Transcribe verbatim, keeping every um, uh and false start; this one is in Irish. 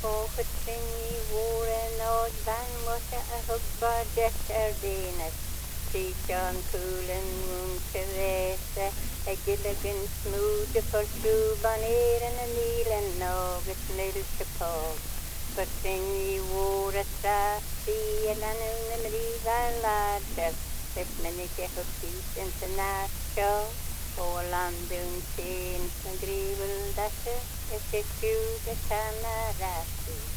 Fóchatrin í mhór an áid bhainmhasa a thugbar deis ar déanaad. Sí Seán Coolan múnta réasa a gilligan smúd a forsú ban éireann a nílan nágat milta pág. Fatrin í mhór a trasí a lanú na mríomhar láidreamh. If minnig a thugtís inta náis seo ó landún cén na gríomhil dasa is i siúd a tamarasí.